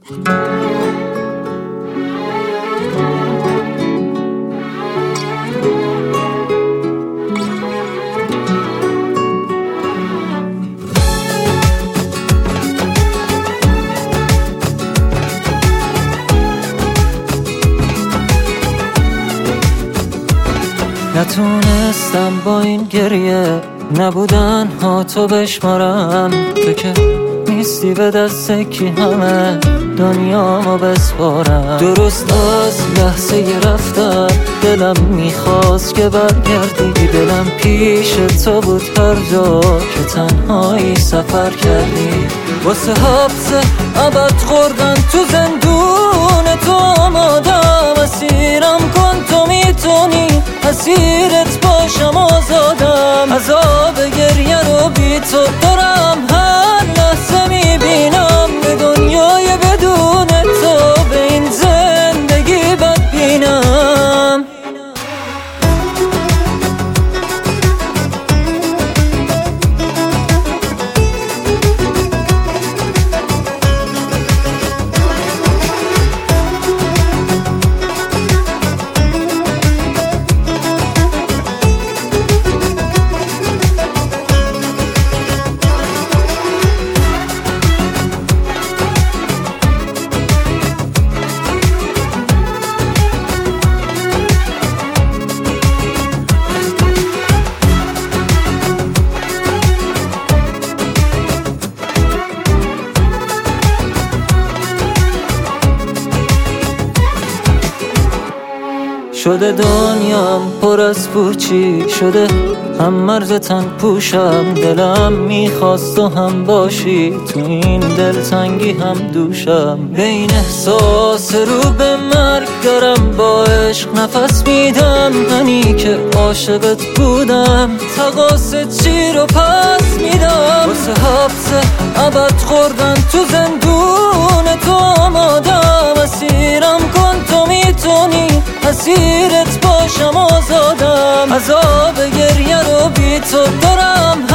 نتونستم با این گریه نبودن ها تو بشمارم، تو که نیستی به دست کی همه دنیامو بسپارم. درست از لحظه ی رفتن دلم میخواست که برگردی، دلم پیش تو بود هر جا که تنهایی سفر کردی. واسه حبس ابد خوردن تو زندون تو آمادم، اسیرم کن تو میتونی اسیرت باشم آزادم. عذاب گریه رو بی تو دارم هر لحظه میبینم، به دنیای بدون تو به این زندگی بدبینم. شده دنیام پر از پوچی شده، هم مرز تن پوشم. دلم میخواست تو هم باشی، تو این دلتنگی هم دوشم. بین احساس رو به مرگ دارم با عشق نفس میدم. منی که عاشقت بودم تقاصد چی رو پس میدم. واسه حبس ابد خوردن تو زندون تو آمادم، اسیرم کن تو میتونی اسیرت باشم آزادم. عذاب گریه رو بی تو دارم